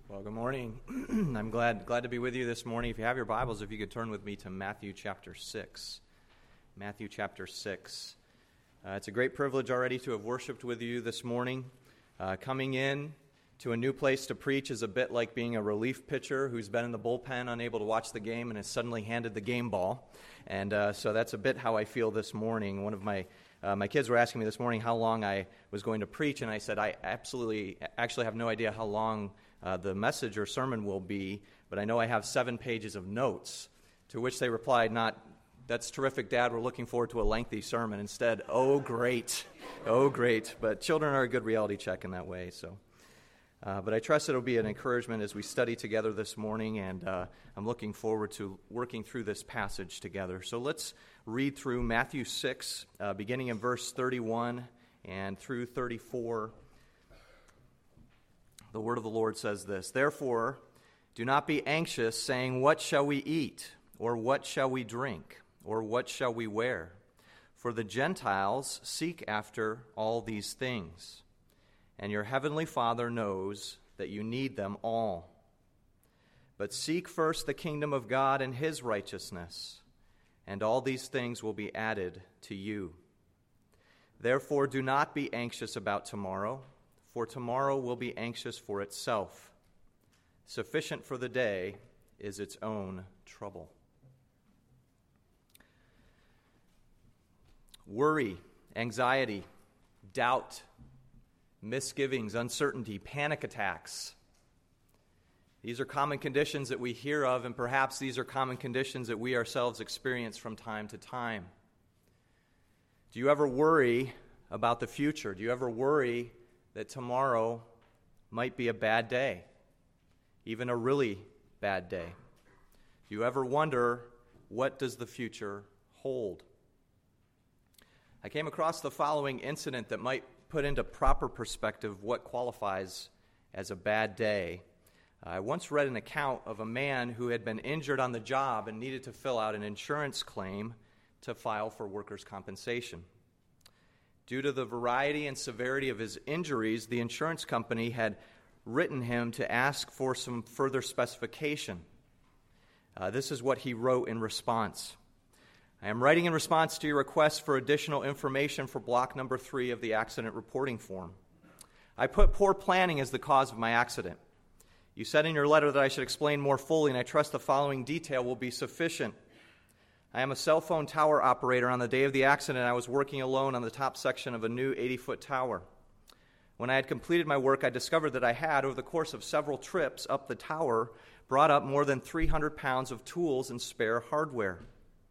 Well, good morning. I'm glad to be with you this morning. If you have your Bibles, if you could turn with me to Matthew chapter 6. Matthew chapter 6. It's a great privilege already to have worshiped with you this morning. Coming in to a new place to preach is a bit like being a relief pitcher who's been in the bullpen, unable to watch the game, and is suddenly handed the game ball. And so that's a bit how I feel this morning. One of my kids were asking me this morning how long I was going to preach, and I said I actually have no idea how long the message or sermon will be, but I know I have 7 pages of notes, to which they replied, not, "That's terrific, Dad, we're looking forward to a lengthy sermon." Instead, "Oh, great, oh, great." But children are a good reality check in that way, so. But I trust it'll be an encouragement as we study together this morning, and I'm looking forward to working through this passage together. So let's read through Matthew 6, beginning in verse 31 and through 34. The word of the Lord says this: "Therefore, do not be anxious, saying, 'What shall we eat? Or what shall we drink? Or what shall we wear?' For the Gentiles seek after all these things, and your heavenly Father knows that you need them all. But seek first the kingdom of God and His righteousness, and all these things will be added to you. Therefore, do not be anxious about tomorrow, for tomorrow will be anxious for itself. Sufficient for the day is its own trouble." Worry, anxiety, doubt, misgivings, uncertainty, panic attacks. These are common conditions that we hear of, and perhaps these are common conditions that we ourselves experience from time to time. Do you ever worry about the future? Do you ever worry that tomorrow might be a bad day, even a really bad day? Do you ever wonder, what does the future hold? I came across the following incident that might put into proper perspective what qualifies as a bad day. I once read an account of a man who had been injured on the job and needed to fill out an insurance claim to file for workers' compensation. Due to the variety and severity of his injuries, the insurance company had written him to ask for some further specification. This is what he wrote in response. "I am writing in response to your request for additional information for block number 3 of the accident reporting form. I put poor planning as the cause of my accident. You said in your letter that I should explain more fully, and I trust the following detail will be sufficient. I am a cell phone tower operator. On the day of the accident, I was working alone on the top section of a new 80-foot tower. When I had completed my work, I discovered that I had, over the course of several trips up the tower, brought up more than 300 pounds of tools and spare hardware.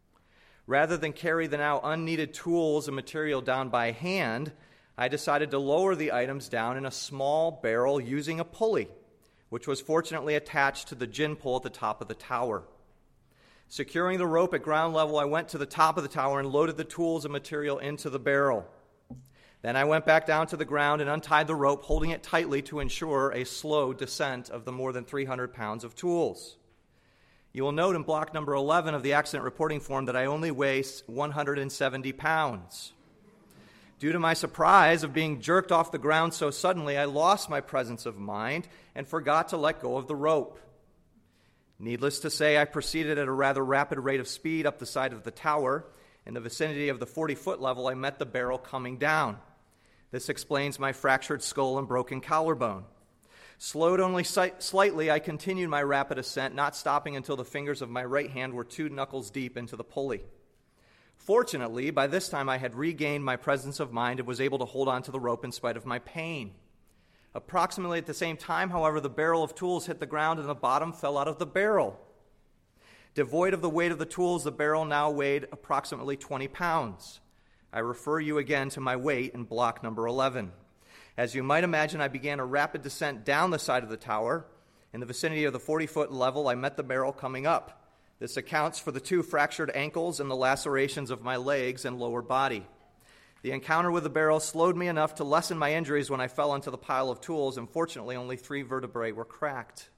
Rather than carry the now unneeded tools and material down by hand, I decided to lower the items down in a small barrel using a pulley, which was fortunately attached to the gin pole at the top of the tower. Securing the rope at ground level, I went to the top of the tower and loaded the tools and material into the barrel. Then I went back down to the ground and untied the rope, holding it tightly to ensure a slow descent of the more than 300 pounds of tools. You will note in block number 11 of the accident reporting form that I only weigh 170 pounds. Due to my surprise of being jerked off the ground so suddenly, I lost my presence of mind and forgot to let go of the rope. Needless to say, I proceeded at a rather rapid rate of speed up the side of the tower. In the vicinity of the 40-foot level, I met the barrel coming down. This explains my fractured skull and broken collarbone. Slowed only slightly, I continued my rapid ascent, not stopping until the fingers of my right hand were 2 knuckles deep into the pulley. Fortunately, by this time I had regained my presence of mind and was able to hold on to the rope in spite of my pain. Approximately at the same time, however, the barrel of tools hit the ground and the bottom fell out of the barrel. Devoid of the weight of the tools, the barrel now weighed approximately 20 pounds. I refer you again to my weight in block number 11. As you might imagine, I began a rapid descent down the side of the tower. In the vicinity of the 40-foot level, I met the barrel coming up. This accounts for the 2 fractured ankles and the lacerations of my legs and lower body. The encounter with the barrel slowed me enough to lessen my injuries when I fell into the pile of tools, and fortunately only 3 vertebrae were cracked.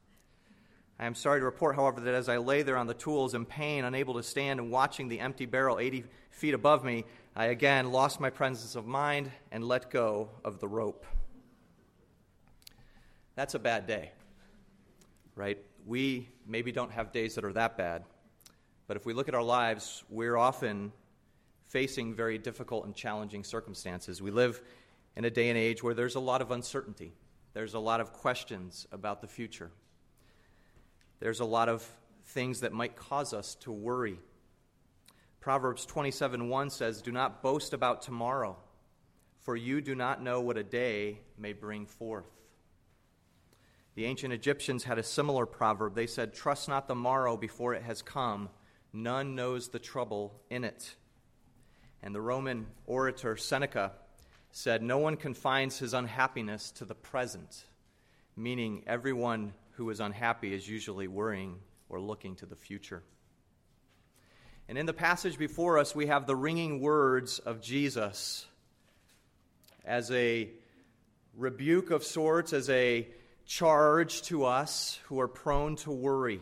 I am sorry to report, however, that as I lay there on the tools in pain, unable to stand and watching the empty barrel 80 feet above me, I again lost my presence of mind and let go of the rope. That's a bad day. right? We maybe don't have days that are that bad, but if we look at our lives, we're often facing very difficult and challenging circumstances. We live in a day and age where there's a lot of uncertainty. There's a lot of questions about the future. There's a lot of things that might cause us to worry. Proverbs 27:1 says, "Do not boast about tomorrow, for you do not know what a day may bring forth." The ancient Egyptians had a similar proverb. They said, "Trust not the morrow before it has come. None knows the trouble in it." And the Roman orator Seneca said, "No one confines his unhappiness to the present," meaning everyone who is unhappy is usually worrying or looking to the future. And in the passage before us, we have the ringing words of Jesus as a rebuke of sorts, as a charge to us who are prone to worry.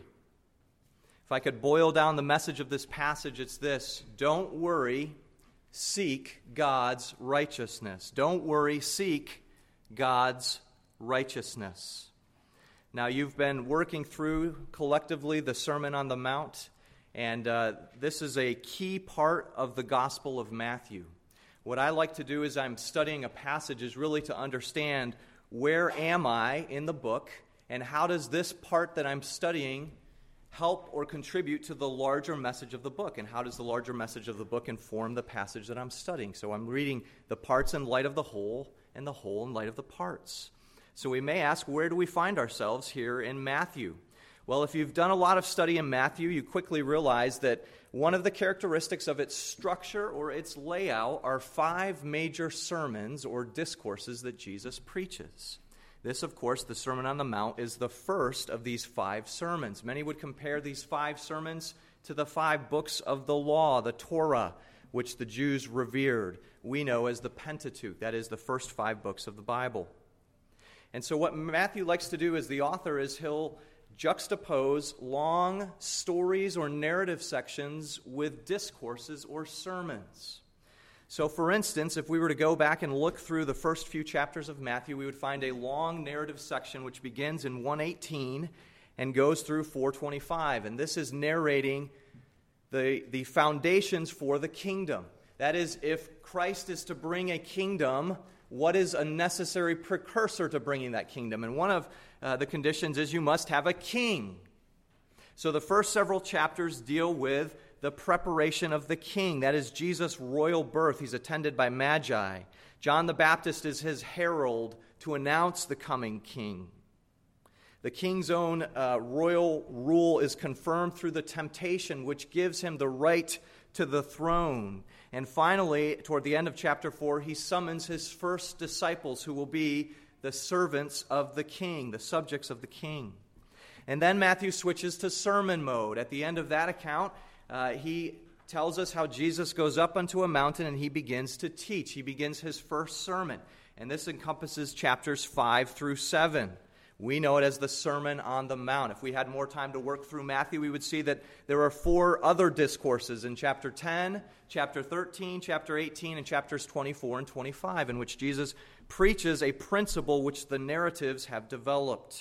If I could boil down the message of this passage, it's this: don't worry, seek God's righteousness. Don't worry, seek God's righteousness. Now, you've been working through collectively the Sermon on the Mount, and this is a key part of the Gospel of Matthew. What I like to do as I'm studying a passage is really to understand, where am I in the book, and how does this part that I'm studying help or contribute to the larger message of the book, and how does the larger message of the book inform the passage that I'm studying? So I'm reading the parts in light of the whole, and the whole in light of the parts. So we may ask, where do we find ourselves here in Matthew? Well, if you've done a lot of study in Matthew, you quickly realize that one of the characteristics of its structure or its layout are 5 major sermons or discourses that Jesus preaches. This, of course, the Sermon on the Mount, is the first of these 5 sermons. Many would compare these 5 sermons to the 5 books of the law, the Torah, which the Jews revered. We know as the Pentateuch, that is the first 5 books of the Bible. And so what Matthew likes to do as the author is he'll juxtapose long stories or narrative sections with discourses or sermons. So, for instance, if we were to go back and look through the first few chapters of Matthew, we would find a long narrative section which begins in 1:18 and goes through 4:25. And this is narrating the foundations for the kingdom. That is, if Christ is to bring a kingdom, what is a necessary precursor to bringing that kingdom? And one of the conditions is you must have a king. So the first several chapters deal with the preparation of the king. That is Jesus' royal birth. He's attended by magi. John the Baptist is his herald to announce the coming king. The king's own royal rule is confirmed through the temptation, which gives him the right to the throne. And finally, toward the end of chapter 4, he summons his first disciples, who will be the servants of the king, the subjects of the king. And then Matthew switches to sermon mode. At the end of that account, he tells us how Jesus goes up onto a mountain and he begins to teach. He begins his first sermon. And this encompasses chapters 5 through 7. We know it as the Sermon on the Mount. If we had more time to work through Matthew, we would see that there are 4 other discourses in chapter 10, chapter 13, chapter 18, and chapters 24 and 25, in which Jesus preaches a principle which the narratives have developed.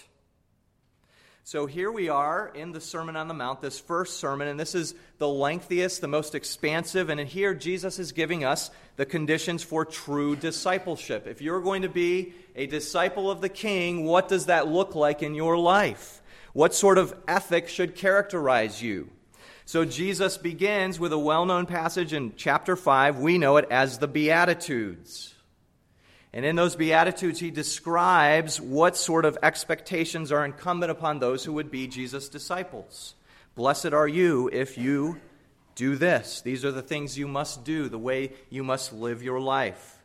So here we are in the Sermon on the Mount, this first sermon, and this is the lengthiest, the most expansive, and in here Jesus is giving us the conditions for true discipleship. If you're going to be a disciple of the King, what does that look like in your life? What sort of ethic should characterize you? So Jesus begins with a well-known passage in chapter 5. We know it as the Beatitudes. And in those Beatitudes, he describes what sort of expectations are incumbent upon those who would be Jesus' disciples. Blessed are you if you do this. These are the things you must do, the way you must live your life.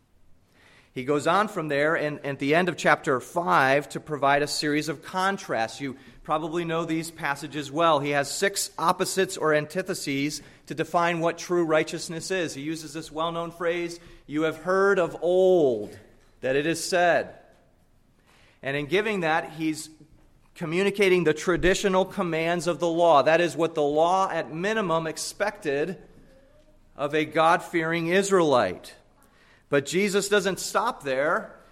He goes on from there, and at the end of chapter 5, to provide a series of contrasts. You probably know these passages well. He has 6 opposites or antitheses to define what true righteousness is. He uses this well-known phrase, "You have heard of old that it is said." And in giving that, he's communicating the traditional commands of the law. That is what the law at minimum expected of a God-fearing Israelite. But Jesus doesn't stop there.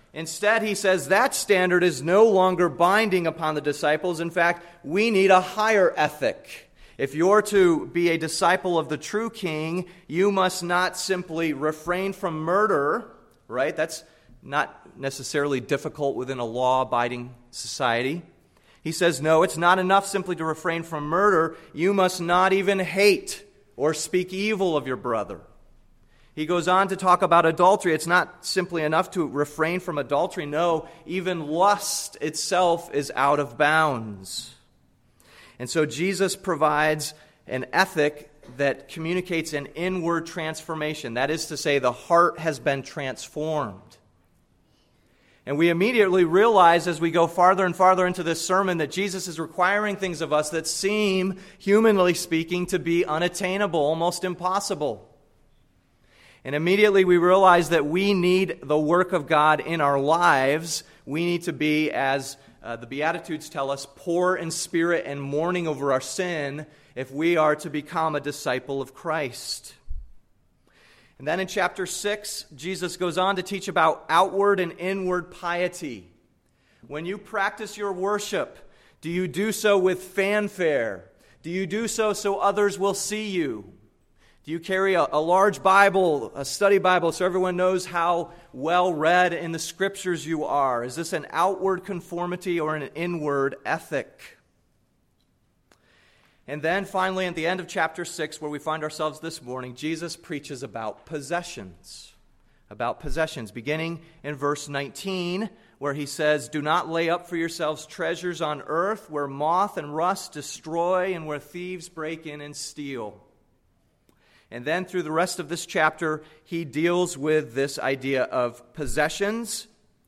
Instead, he says that standard is no longer binding upon the disciples. In fact, we need a higher ethic. If you're to be a disciple of the true King, you must not simply refrain from murder, right? That's not necessarily difficult within a law-abiding society. He says, no, it's not enough simply to refrain from murder. You must not even hate or speak evil of your brother. He goes on to talk about adultery. It's not simply enough to refrain from adultery. No, even lust itself is out of bounds. And so Jesus provides an ethic that communicates an inward transformation. That is to say, the heart has been transformed. And we immediately realize as we go farther and farther into this sermon that Jesus is requiring things of us that seem, humanly speaking, to be unattainable, almost impossible. And immediately we realize that we need the work of God in our lives. We need to be, as the Beatitudes tell us, poor in spirit and mourning over our sin if we are to become a disciple of Christ. And then in chapter 6, Jesus goes on to teach about outward and inward piety. When you practice your worship, do you do so with fanfare? Do you do so others will see you? Do you carry a large Bible, a study Bible, so everyone knows how well read in the Scriptures you are? Is this an outward conformity or an inward ethic? And then finally, at the end of chapter 6, where we find ourselves this morning, Jesus preaches about possessions. About possessions, beginning in verse 19, where he says, "Do not lay up for yourselves treasures on earth, where moth and rust destroy and where thieves break in and steal." And then through the rest of this chapter, he deals with this idea of possessions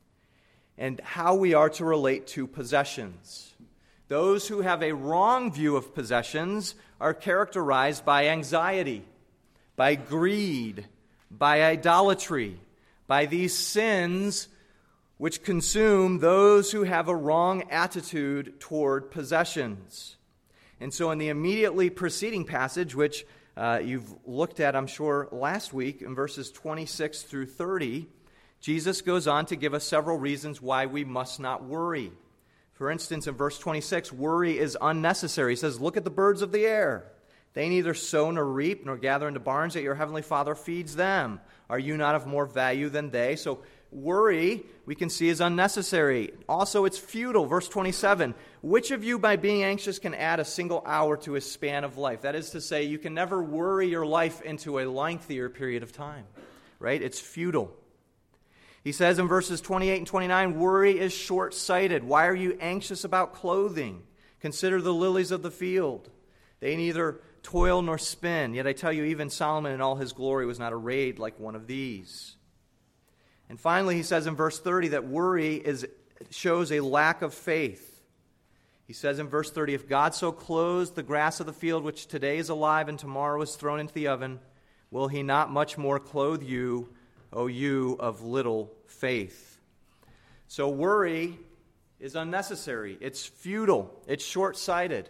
and how we are to relate to possessions. Those who have a wrong view of possessions are characterized by anxiety, by greed, by idolatry, by these sins which consume those who have a wrong attitude toward possessions. And so in the immediately preceding passage, which you've looked at, I'm sure, last week, in verses 26 through 30, Jesus goes on to give us several reasons why we must not worry. For instance, in verse 26, worry is unnecessary. He says, "Look at the birds of the air. They neither sow nor reap nor gather into barns, yet your heavenly Father feeds them. Are you not of more value than they?" So worry, we can see, is unnecessary. Also, it's futile. Verse 27, "Which of you by being anxious can add a single hour to his span of life?" That is to say, you can never worry your life into a lengthier period of time, right? It's futile. He says in verses 28 and 29, worry is short-sighted. Why are you anxious about clothing? Consider the lilies of the field. They neither toil nor spin. Yet I tell you, even Solomon in all his glory was not arrayed like one of these. And finally, he says in verse 30 that worry shows a lack of faith. He says in verse 30, "If God so clothes the grass of the field, which today is alive and tomorrow is thrown into the oven, will he not much more clothe you, O you of little faith?" So worry is unnecessary. It's futile. It's short-sighted.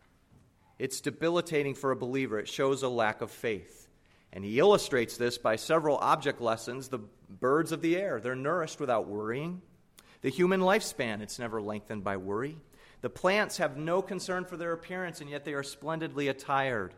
It's debilitating for a believer. It shows a lack of faith. And he illustrates this by several object lessons. The birds of the air, they're nourished without worrying. The human lifespan, it's never lengthened by worry. The plants have no concern for their appearance, and yet they are splendidly attired.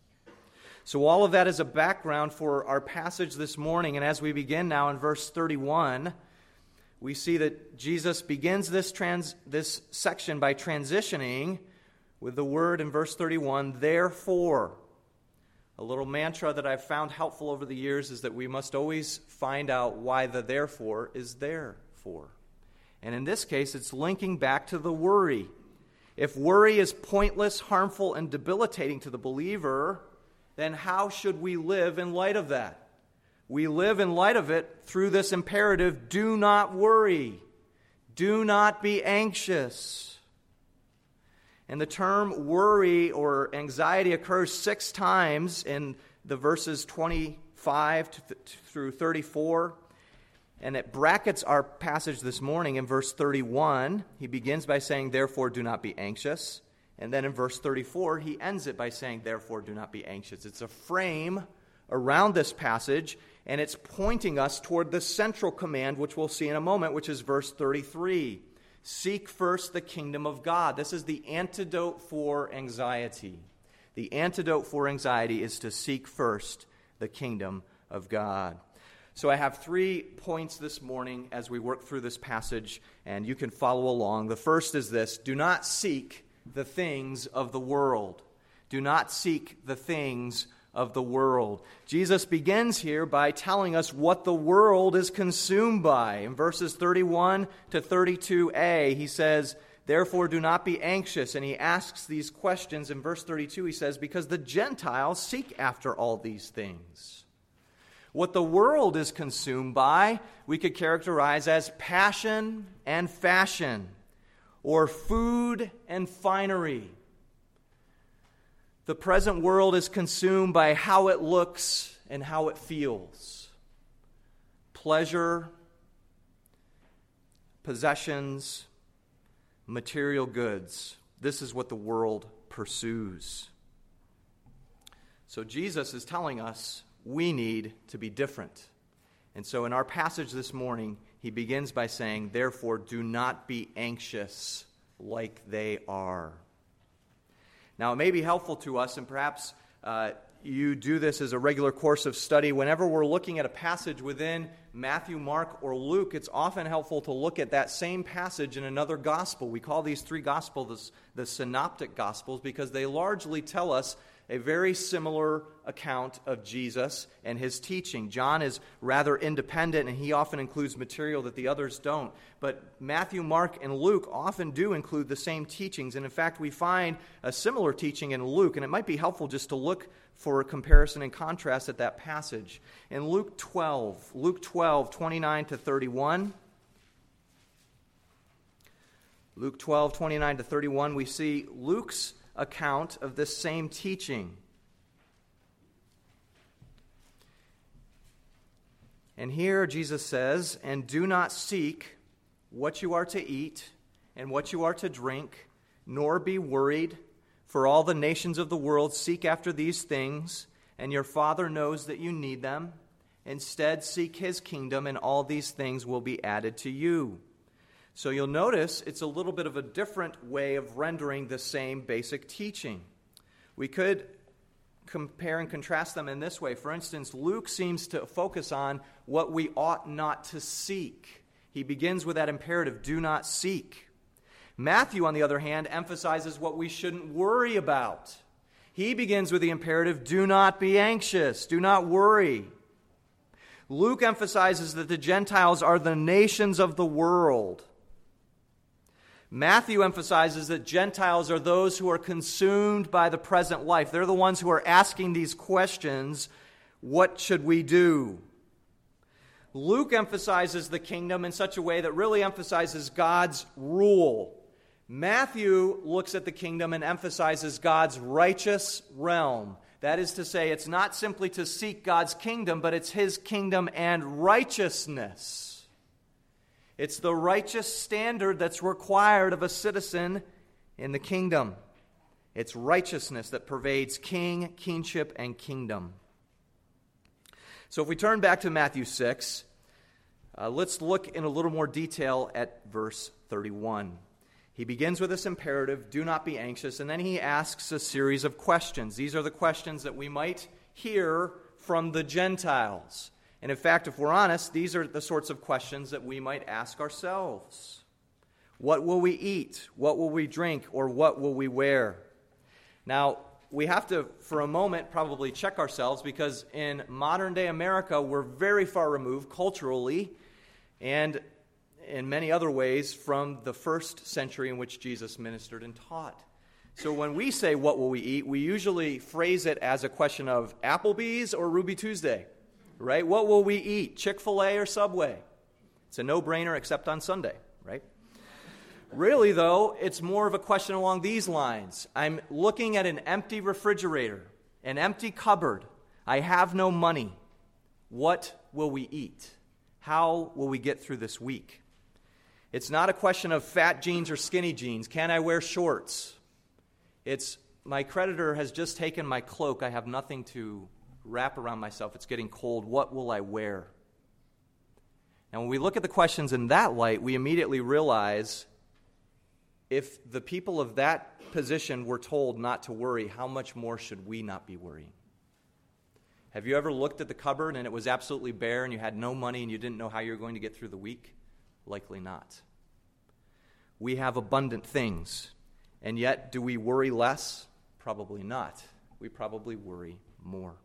So all of that is a background for our passage this morning. And as we begin now in verse 31, we see that Jesus begins this section by transitioning with the word in verse 31, "Therefore." A little mantra that I've found helpful over the years is that we must always find out why the therefore is there for. And in this case, it's linking back to the worry. If worry is pointless, harmful, and debilitating to the believer, then how should we live in light of that? We live in light of it through this imperative, do not worry. Do not be anxious. And the term worry or anxiety occurs 6 times in the verses 25 through 34. And it brackets our passage this morning in verse 31. He begins by saying, "Therefore do not be anxious." And then in verse 34, he ends it by saying, "Therefore do not be anxious." It's a frame around this passage, And it's pointing us toward the central command, which we'll see in a moment, which is verse 33. Seek first the kingdom of God. This is the antidote for anxiety. The antidote for anxiety is to seek first the kingdom of God. So I have 3 points this morning as we work through this passage, and you can follow along. The first is this: do not seek the things of the world. Do not seek the things of the world. Jesus begins here by telling us what the world is consumed by. In verses 31 to 32a, he says, therefore do not be anxious. And he asks these questions. In verse 32, he says, because the Gentiles seek after all these things. What the world is consumed by, we could characterize as passion and fashion, or food and finery. The present world is consumed by how it looks and how it feels. Pleasure, possessions, material goods. This is what the world pursues. So Jesus is telling us we need to be different. And so in our passage this morning, he begins by saying, therefore, do not be anxious like they are. Now, it may be helpful to us, and perhaps you do this as a regular course of study. Whenever we're looking at a passage within Matthew, Mark, or Luke, it's often helpful to look at that same passage in another gospel. We call these 3 gospels the synoptic gospels because they largely tell us a very similar account of Jesus and his teaching. John is rather independent, and he often includes material that the others don't. But Matthew, Mark, and Luke often do include the same teachings. And in fact, we find a similar teaching in Luke, and it might be helpful just to look for a comparison and contrast at that passage. In Luke 12, 29 to 31. Luke 12, 29 to 31, we see Luke's account of this same teaching. And here Jesus says, and do not seek what you are to eat and what you are to drink, nor be worried, for all the nations of the world seek after these things, and your Father knows that you need them. Instead, seek his kingdom, and all these things will be added to you. So you'll notice it's a little bit of a different way of rendering the same basic teaching. We could compare and contrast them in this way. For instance, Luke seems to focus on what we ought not to seek. He begins with that imperative, do not seek. Matthew, on the other hand, emphasizes what we shouldn't worry about. He begins with the imperative, do not be anxious, do not worry. Luke emphasizes that the Gentiles are the nations of the world. Matthew emphasizes that Gentiles are those who are consumed by the present life. They're the ones who are asking these questions, what should we do? Luke emphasizes the kingdom in such a way that really emphasizes God's rule. Matthew looks at the kingdom and emphasizes God's righteous realm. That is to say, it's not simply to seek God's kingdom, but it's his kingdom and righteousness. It's the righteous standard that's required of a citizen in the kingdom. It's righteousness that pervades king, kingship, and kingdom. So if we turn back to Matthew 6, let's look in a little more detail at verse 31. He begins with this imperative, do not be anxious, and then he asks a series of questions. These are the questions that we might hear from the Gentiles. And in fact, if we're honest, these are the sorts of questions that we might ask ourselves. What will we eat? What will we drink? Or what will we wear? Now, we have to, for a moment, probably check ourselves because in modern-day America, we're very far removed culturally and in many other ways from the first century in which Jesus ministered and taught. So when we say, what will we eat, we usually phrase it as a question of Applebee's or Ruby Tuesday. Right? What will we eat? Chick-fil-A or Subway? It's a no-brainer except on Sunday, right? Really, though, it's more of a question along these lines. I'm looking at an empty refrigerator, an empty cupboard. I have no money. What will we eat? How will we get through this week? It's not a question of fat jeans or skinny jeans. Can I wear shorts? It's my creditor has just taken my cloak. I have nothing to wrap around myself. It's getting cold. What will I wear? Now, when we look at the questions in that light, we immediately realize if the people of that position were told not to worry, how much more should we not be worrying? Have you ever looked at the cupboard and it was absolutely bare and you had no money and you didn't know how you were going to get through the week? Likely not. We have abundant things, and yet do we worry less? Probably not. We probably worry more.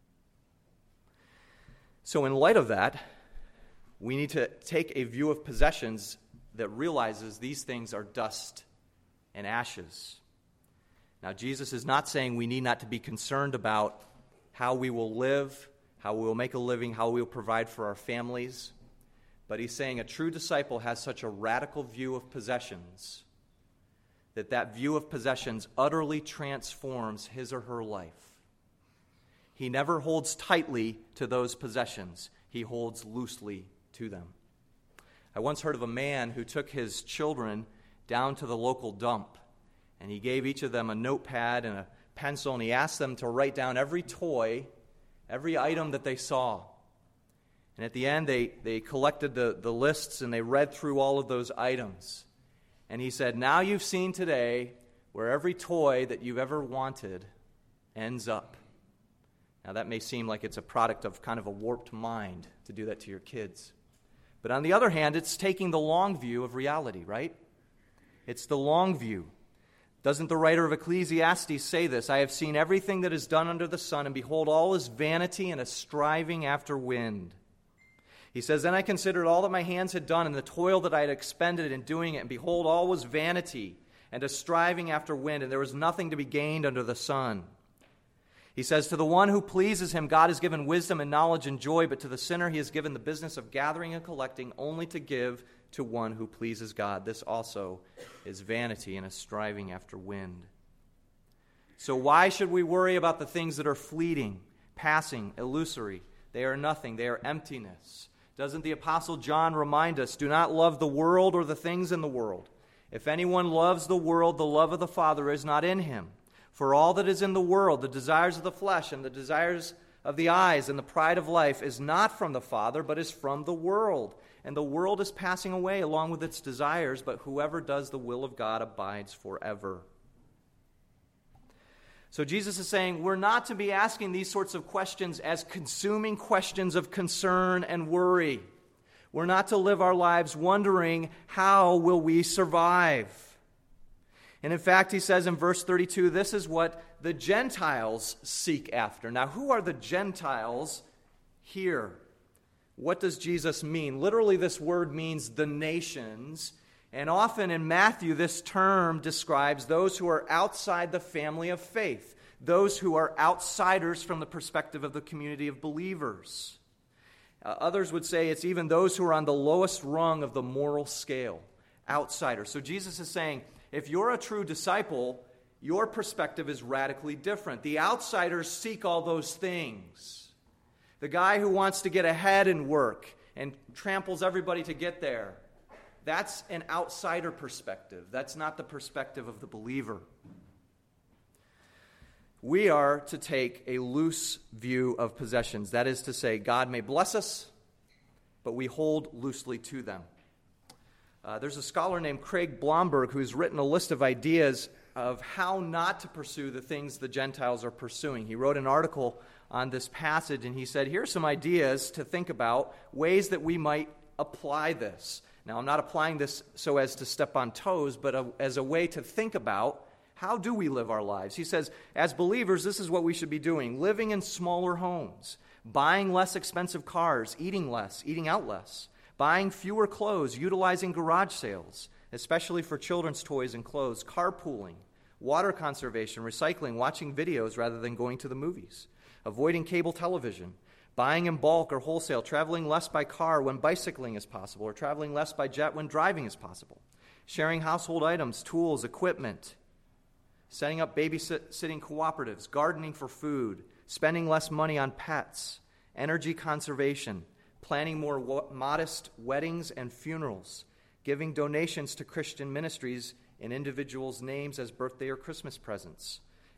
So in light of that, we need to take a view of possessions that realizes these things are dust and ashes. Now, Jesus is not saying we need not to be concerned about how we will live, how we will make a living, how we will provide for our families. But he's saying a true disciple has such a radical view of possessions that that view of possessions utterly transforms his or her life. He never holds tightly to those possessions. He holds loosely to them. I once heard of a man who took his children down to the local dump, and he gave each of them a notepad and a pencil, and he asked them to write down every toy, every item that they saw. And at the end, they collected the lists, and they read through all of those items. And he said, now you've seen today where every toy that you've ever wanted ends up. Now, that may seem like it's a product of kind of a warped mind to do that to your kids. But on the other hand, it's taking the long view of reality, right? It's the long view. Doesn't the writer of Ecclesiastes say this? I have seen everything that is done under the sun, and behold, all is vanity and a striving after wind. He says, then I considered all that my hands had done and the toil that I had expended in doing it, and behold, all was vanity and a striving after wind, and there was nothing to be gained under the sun. He says, to the one who pleases him, God has given wisdom and knowledge and joy, but to the sinner he has given the business of gathering and collecting only to give to one who pleases God. This also is vanity and a striving after wind. So why should we worry about the things that are fleeting, passing, illusory? They are nothing. They are emptiness. Doesn't the Apostle John remind us, do not love the world or the things in the world. If anyone loves the world, the love of the Father is not in him. For all that is in the world, the desires of the flesh and the desires of the eyes and the pride of life is not from the Father, but is from the world. And the world is passing away along with its desires, but whoever does the will of God abides forever. So Jesus is saying we're not to be asking these sorts of questions as consuming questions of concern and worry. We're not to live our lives wondering, how will we survive? And in fact, he says in verse 32, this is what the Gentiles seek after. Now, who are the Gentiles here? What does Jesus mean? Literally, this word means the nations. And often in Matthew, this term describes those who are outside the family of faith, those who are outsiders from the perspective of the community of believers. Others would say it's even those who are on the lowest rung of the moral scale, outsiders. So Jesus is saying, if you're a true disciple, your perspective is radically different. The outsiders seek all those things. The guy who wants to get ahead in work and tramples everybody to get there, that's an outsider perspective. That's not the perspective of the believer. We are to take a loose view of possessions. That is to say, God may bless us, but we hold loosely to them. There's a scholar named Craig Blomberg who's written a list of ideas of how not to pursue the things the Gentiles are pursuing. He wrote an article on this passage, and he said, here are some ideas to think about, ways that we might apply this. Now, I'm not applying this so as to step on toes, but as a way to think about how do we live our lives. He says, as believers, this is what we should be doing. Living in smaller homes, buying less expensive cars, eating less, eating out less, buying fewer clothes, utilizing garage sales, especially for children's toys and clothes, carpooling, water conservation, recycling, watching videos rather than going to the movies, avoiding cable television, buying in bulk or wholesale, traveling less by car when bicycling is possible, or traveling less by jet when driving is possible, sharing household items, tools, equipment, setting up babysitting cooperatives, gardening for food, spending less money on pets, energy conservation, planning more modest weddings and funerals, giving donations to Christian ministries in individuals' names as birthday or Christmas presents.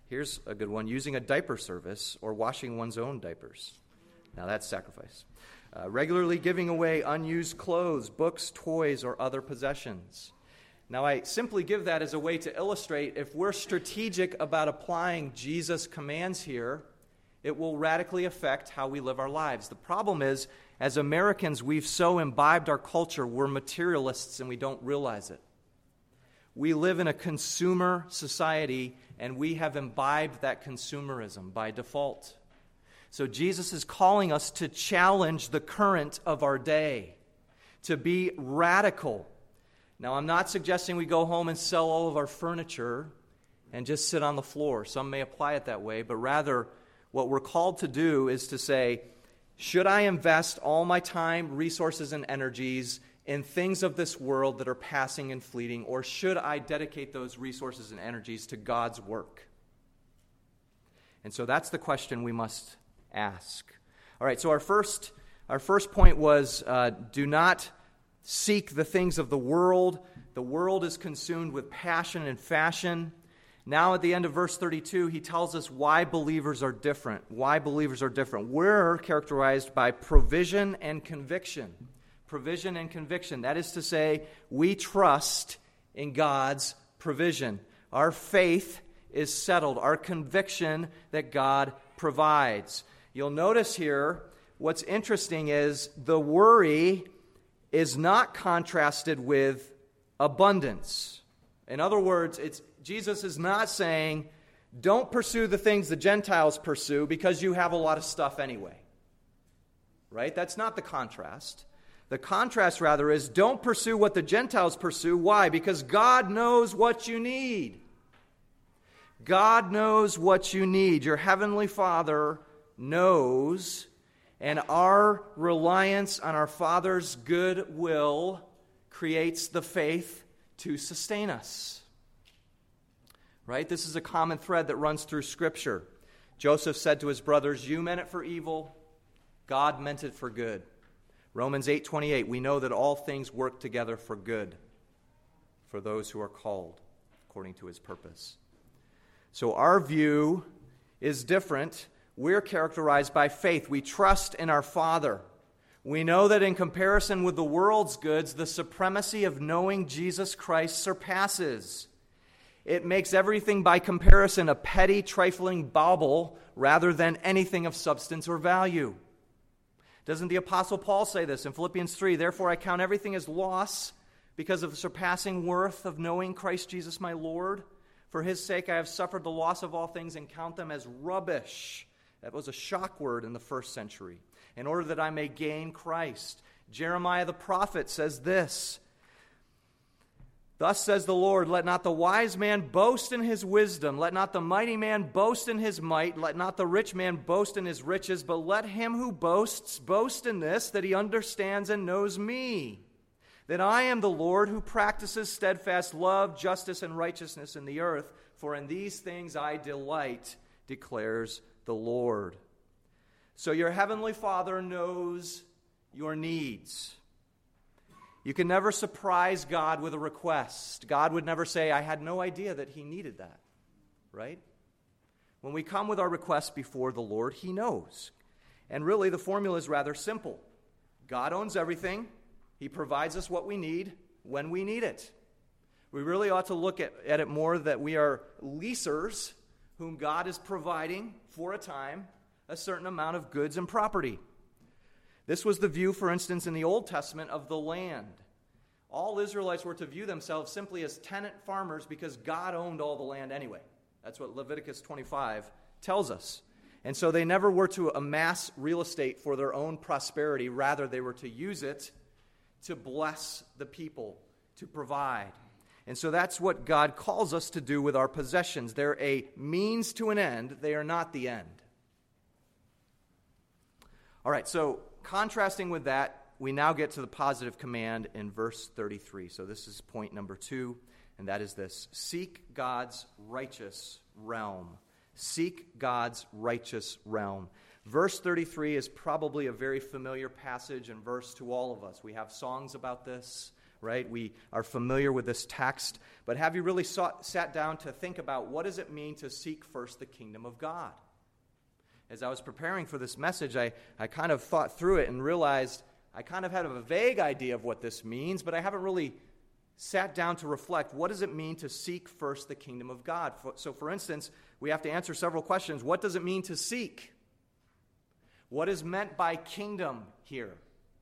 Here's a good one: using a diaper service or washing one's own diapers. Now that's sacrifice. Regularly giving away unused clothes, books, toys, or other possessions. Now I simply give that as a way to illustrate if we're strategic about applying Jesus' commands here, it will radically affect how we live our lives. The problem is, as Americans, we've so imbibed our culture, we're materialists and we don't realize it. We live in a consumer society, and we have imbibed that consumerism by default. So Jesus is calling us to challenge the current of our day, to be radical. Now, I'm not suggesting we go home and sell all of our furniture and just sit on the floor. Some may apply it that way, but rather what we're called to do is to say, should I invest all my time, resources, and energies in things of this world that are passing and fleeting, or should I dedicate those resources and energies to God's work? And so that's the question we must ask. All right, so our first point was do not seek the things of the world. The world is consumed with passion and fashion. Now at the end of verse 32, he tells us why believers are different. Why believers are different. We're characterized by provision and conviction. Provision and conviction. That is to say, we trust in God's provision. Our faith is settled. Our conviction that God provides. You'll notice here, what's interesting is the worry is not contrasted with abundance. In other words, Jesus is not saying, don't pursue the things the Gentiles pursue because you have a lot of stuff anyway. Right? That's not the contrast. The contrast, rather, is don't pursue what the Gentiles pursue. Why? Because God knows what you need. God knows what you need. Your heavenly Father knows, and our reliance on our Father's good will creates the faith to sustain us. Right? This is a common thread that runs through Scripture. Joseph said to his brothers, you meant it for evil, God meant it for good. Romans 8:28, we know that all things work together for good for those who are called according to his purpose. So our view is different. We're characterized by faith. We trust in our Father. We know that in comparison with the world's goods, the supremacy of knowing Jesus Christ surpasses. It makes everything by comparison a petty, trifling bauble rather than anything of substance or value. Doesn't the Apostle Paul say this in Philippians 3? Therefore I count everything as loss because of the surpassing worth of knowing Christ Jesus my Lord. For his sake I have suffered the loss of all things and count them as rubbish. That was a shock word in the first century. In order that I may gain Christ. Jeremiah the prophet says this. Thus says the Lord, let not the wise man boast in his wisdom, let not the mighty man boast in his might, let not the rich man boast in his riches, but let him who boasts boast in this, that he understands and knows me, that I am the Lord who practices steadfast love, justice, and righteousness in the earth, for in these things I delight, declares the Lord. So your heavenly Father knows your needs. You can never surprise God with a request. God would never say, I had no idea that he needed that. Right? When we come with our requests before the Lord, he knows. And really, the formula is rather simple. God owns everything. He provides us what we need when we need it. We really ought to look at it more that we are leasers whom God is providing for a time a certain amount of goods and property. This was the view, for instance, in the Old Testament of the land. All Israelites were to view themselves simply as tenant farmers because God owned all the land anyway. That's what Leviticus 25 tells us. And so they never were to amass real estate for their own prosperity. Rather, they were to use it to bless the people, to provide. And so that's what God calls us to do with our possessions. They're a means to an end. They are not the end. All right, so contrasting with that, we now get to the positive command in verse 33. So this is point number 2, and that is this. Seek God's righteous realm. Seek God's righteous realm. Verse 33 is probably a very familiar passage and verse to all of us. We have songs about this. right? We are familiar with this text, but have you really sat down to think about what does it mean to seek first the kingdom of God? As I was preparing for this message, I kind of thought through it and realized I kind of had a vague idea of what this means, but I haven't really sat down to reflect, what does it mean to seek first the kingdom of God? So, for instance, we have to answer several questions. What does it mean to seek? What is meant by kingdom here?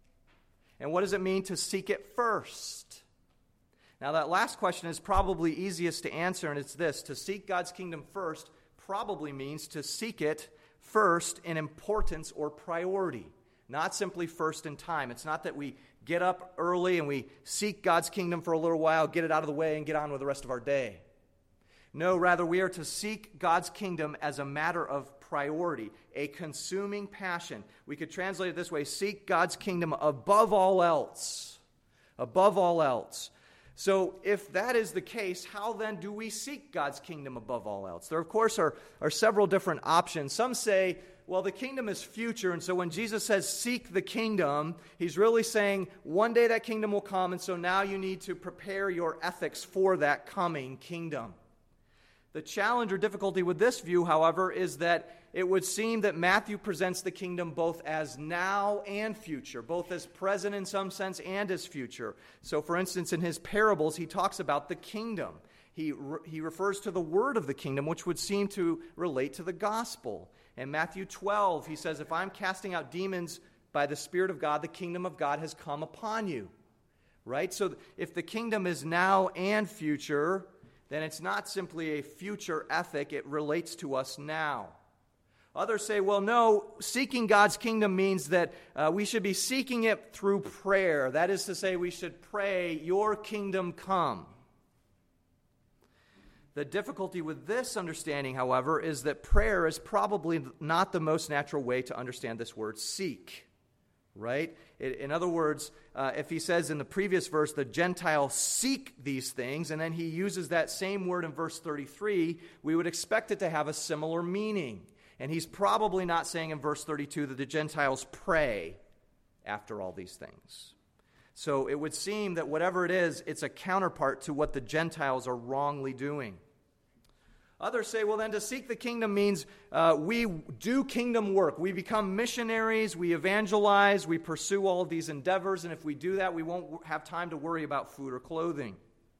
And what does it mean to seek it first? Now, that last question is probably easiest to answer, and it's this. To seek God's kingdom first probably means to seek it first in importance or priority, not simply first in time. It's not that we get up early and we seek God's kingdom for a little while, get it out of the way, and get on with the rest of our day. No, rather, we are to seek God's kingdom as a matter of priority, a consuming passion. We could translate it this way: seek God's kingdom above all else. Above all else. So if that is the case, how then do we seek God's kingdom above all else? There, of course, are several different options. Some say, well, the kingdom is future, and so when Jesus says seek the kingdom, he's really saying one day that kingdom will come, and so now you need to prepare your ethics for that coming kingdom. The challenge or difficulty with this view, however, is that it would seem that Matthew presents the kingdom both as now and future, both as present in some sense and as future. So, for instance, in his parables, he talks about the kingdom. He refers to the word of the kingdom, which would seem to relate to the gospel. In Matthew 12, he says, if I'm casting out demons by the Spirit of God, the kingdom of God has come upon you. Right? So if the kingdom is now and future, then it's not simply a future ethic, it relates to us now. Others say, well, no, seeking God's kingdom means that we should be seeking it through prayer. That is to say, we should pray, your kingdom come. The difficulty with this understanding, however, is that prayer is probably not the most natural way to understand this word seek. Right? In other words, if he says in the previous verse, the Gentiles seek these things, and then he uses that same word in verse 33, we would expect it to have a similar meaning. And he's probably not saying in verse 32 that the Gentiles pray after all these things. So it would seem that whatever it is, it's a counterpart to what the Gentiles are wrongly doing. Others say, well, then to seek the kingdom means we do kingdom work. We become missionaries, we evangelize, we pursue all of these endeavors, and if we do that, we won't have time to worry about food or clothing.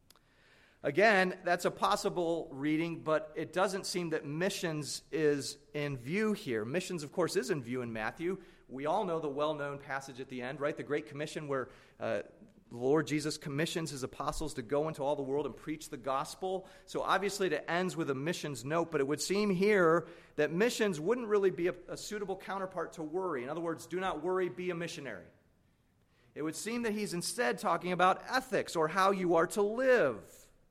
Again, that's a possible reading, but it doesn't seem that missions is in view here. Missions, of course, is in view in Matthew. We all know the well-known passage at the end, right? The Great Commission where the Lord Jesus commissions his apostles to go into all the world and preach the gospel. So obviously it ends with a missions note, but it would seem here that missions wouldn't really be a suitable counterpart to worry. In other words, do not worry, be a missionary. It would seem that he's instead talking about ethics or how you are to live.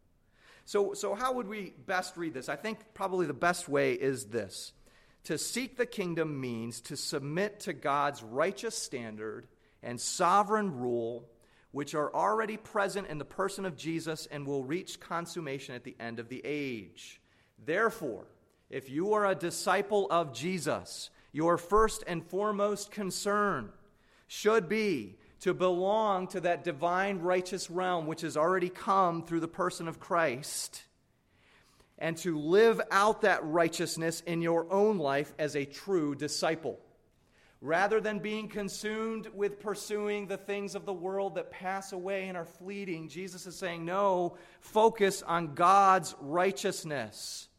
So how would we best read this? I think probably the best way is this. To seek the kingdom means to submit to God's righteous standard and sovereign rule, which are already present in the person of Jesus and will reach consummation at the end of the age. Therefore, if you are a disciple of Jesus, your first and foremost concern should be to belong to that divine righteous realm which has already come through the person of Christ, and to live out that righteousness in your own life as a true disciple. Rather than being consumed with pursuing the things of the world that pass away and are fleeting, Jesus is saying, no, focus on God's righteousness.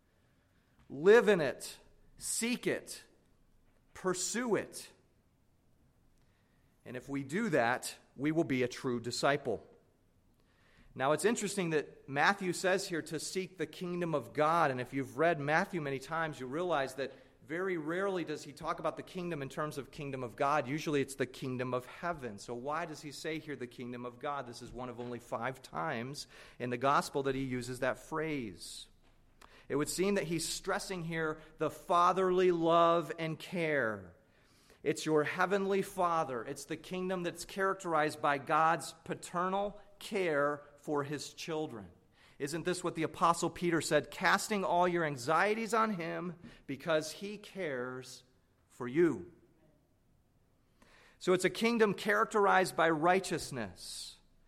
Live in it, seek it, pursue it. And if we do that, we will be a true disciple. Now, it's interesting that Matthew says here to seek the kingdom of God. And if you've read Matthew many times, you realize that very rarely does he talk about the kingdom in terms of kingdom of God. Usually it's the kingdom of heaven. So why does he say here the kingdom of God? This is one of only 5 times in the gospel that he uses that phrase. It would seem that he's stressing here the fatherly love and care. It's your heavenly Father. It's the kingdom that's characterized by God's paternal care for his children. Isn't this what the Apostle Peter said? Casting all your anxieties on him because he cares for you. So it's a kingdom characterized by righteousness.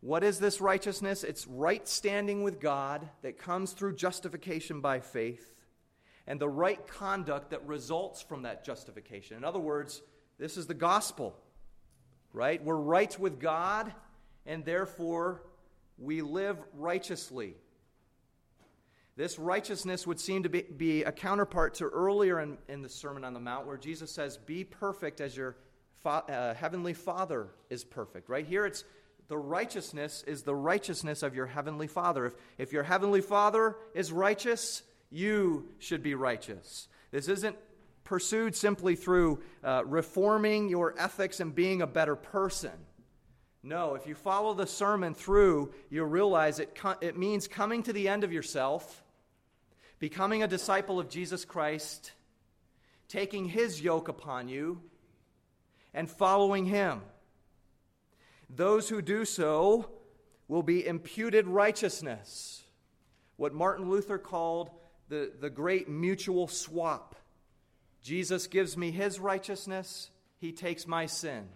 What is this righteousness? It's right standing with God that comes through justification by faith, and the right conduct that results from that justification. In other words, this is the gospel, right? We're right with God, and therefore we live righteously. This righteousness would seem to be a counterpart to earlier in the Sermon on the Mount, where Jesus says, be perfect as your heavenly Father is perfect. Right here, it's the righteousness is the righteousness of your heavenly Father. If your heavenly Father is righteous, you should be righteous. This isn't pursued simply through reforming your ethics and being a better person. No, if you follow the sermon through, you'll realize it means coming to the end of yourself, becoming a disciple of Jesus Christ, taking His yoke upon you, and following Him. Those who do so will be imputed righteousness, what Martin Luther called the great mutual swap. Jesus gives me His righteousness, He takes my sin.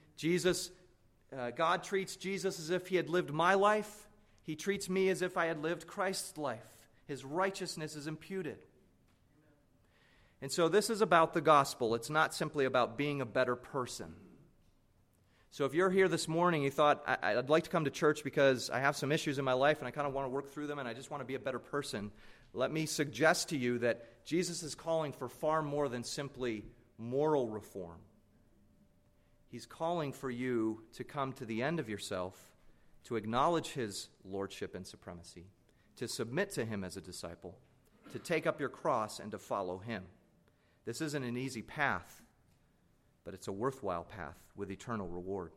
God treats Jesus as if He had lived my life. He treats me as if I had lived Christ's life. His righteousness is imputed. And so this is about the gospel. It's not simply about being a better person. So if you're here this morning, you thought, I'd like to come to church because I have some issues in my life and I kind of want to work through them and I just want to be a better person, let me suggest to you that Jesus is calling for far more than simply moral reform. He's calling for you to come to the end of yourself, to acknowledge His lordship and supremacy, to submit to Him as a disciple, to take up your cross and to follow Him. This isn't an easy path, but it's a worthwhile path with eternal reward.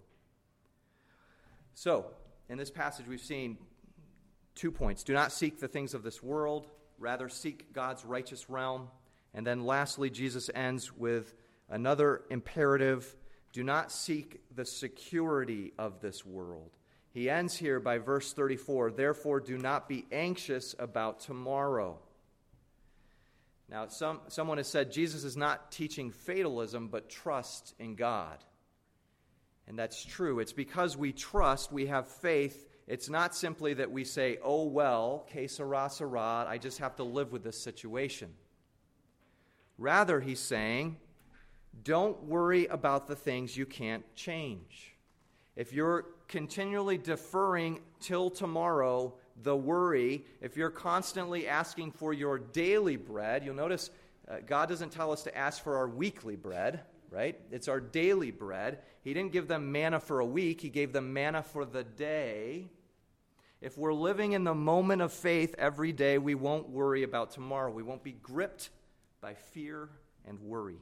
So, in this passage we've seen 2 points. Do not seek the things of this world, rather seek God's righteous realm. And then lastly, Jesus ends with another imperative. Do not seek the security of this world. He ends here by verse 34, therefore do not be anxious about tomorrow. Now, someone has said Jesus is not teaching fatalism, but trust in God. And that's true. It's because we trust, we have faith. It's not simply that we say, oh well, que sera, sera, I just have to live with this situation. Rather, he's saying, don't worry about the things you can't change. If you're continually deferring till tomorrow the worry, if you're constantly asking for your daily bread, you'll notice God doesn't tell us to ask for our weekly bread, right? It's our daily bread. He didn't give them manna for a week. He gave them manna for the day. If we're living in the moment of faith every day, we won't worry about tomorrow. We won't be gripped by fear and worry.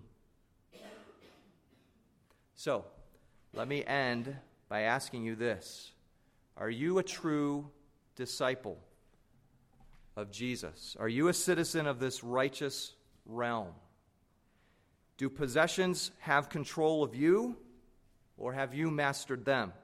So, let me end by asking you this. Are you a true disciple of Jesus? Are you a citizen of this righteous realm? Do possessions have control of you, or have you mastered them?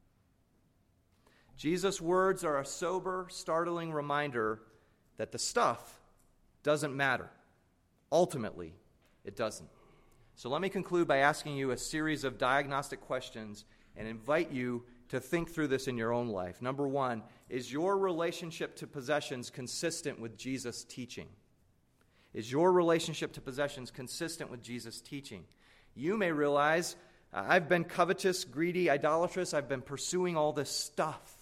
Jesus' words are a sober, startling reminder that the stuff doesn't matter. Ultimately, it doesn't. So let me conclude by asking you a series of diagnostic questions and invite you to think through this in your own life. Number one, is your relationship to possessions consistent with Jesus' teaching? Is your relationship to possessions consistent with Jesus' teaching? You may realize, I've been covetous, greedy, idolatrous. I've been pursuing all this stuff.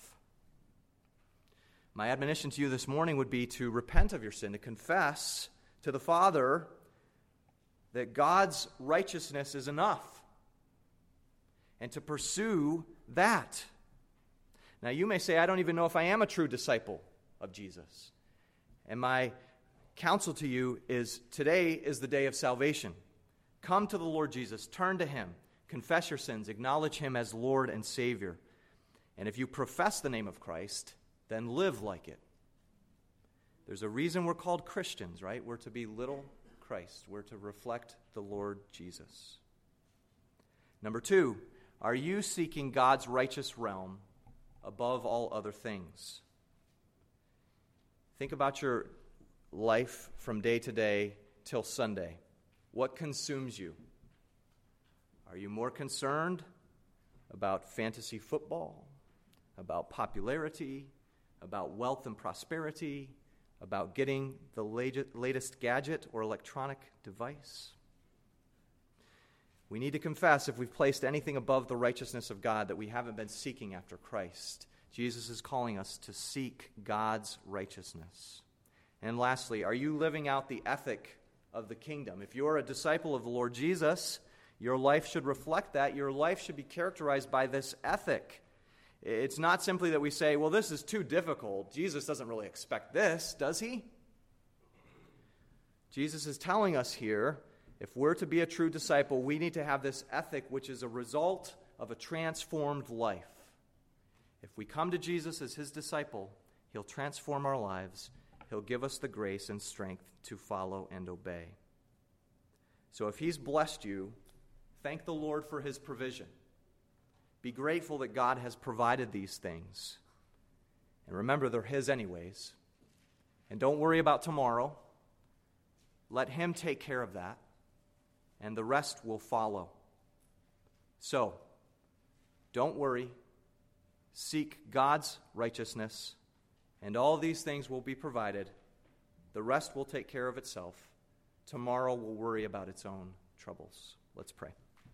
My admonition to you this morning would be to repent of your sin, to confess to the Father that God's righteousness is enough, and to pursue that. Now, you may say, I don't even know if I am a true disciple of Jesus. And my counsel to you is, today is the day of salvation. Come to the Lord Jesus, turn to Him, confess your sins, acknowledge Him as Lord and Savior. And if you profess the name of Christ, then live like it. There's a reason we're called Christians, right? We're to be little Christ. We're to reflect the Lord Jesus. Number two, are you seeking God's righteous realm above all other things? Think about your life from day to day till Sunday. What consumes you? Are you more concerned about fantasy football, about popularity, about wealth and prosperity, about getting the latest gadget or electronic device. We need to confess if we've placed anything above the righteousness of God that we haven't been seeking after Christ. Jesus is calling us to seek God's righteousness. And lastly, are you living out the ethic of the kingdom? If you're a disciple of the Lord Jesus, your life should reflect that. Your life should be characterized by this ethic. It's not simply that we say, well, this is too difficult. Jesus doesn't really expect this, does he? Jesus is telling us here, if we're to be a true disciple, we need to have this ethic which is a result of a transformed life. If we come to Jesus as his disciple, he'll transform our lives. He'll give us the grace and strength to follow and obey. So if he's blessed you, thank the Lord for his provision. Be grateful that God has provided these things. And remember, they're his anyways. And don't worry about tomorrow. Let him take care of that, and the rest will follow. So, don't worry. Seek God's righteousness, and all these things will be provided. The rest will take care of itself. Tomorrow will worry about its own troubles. Let's pray.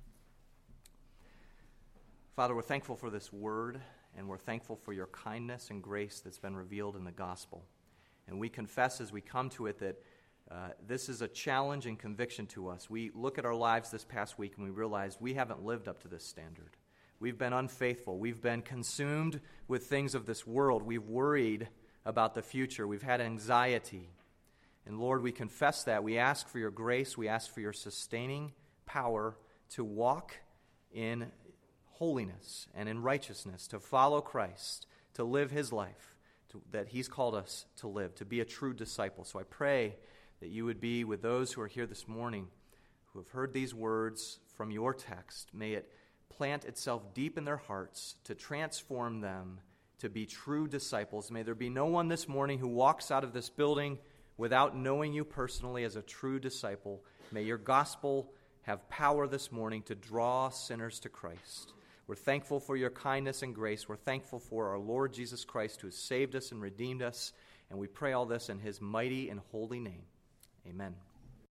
Father, we're thankful for this word, and we're thankful for your kindness and grace that's been revealed in the gospel. And we confess as we come to it that this is a challenge and conviction to us. We look at our lives this past week and we realize we haven't lived up to this standard. We've been unfaithful. We've been consumed with things of this world. We've worried about the future. We've had anxiety. And Lord, we confess that. We ask for your grace. We ask for your sustaining power to walk in holiness and in righteousness, to follow Christ, to live his life that he's called us to live, to be a true disciple. So I pray that you would be with those who are here this morning who have heard these words from your text. May it plant itself deep in their hearts to transform them to be true disciples. May there be no one this morning who walks out of this building without knowing you personally as a true disciple. May your gospel have power this morning to draw sinners to Christ. We're thankful for your kindness and grace. We're thankful for our Lord Jesus Christ who has saved us and redeemed us. And we pray all this in his mighty and holy name. Amen.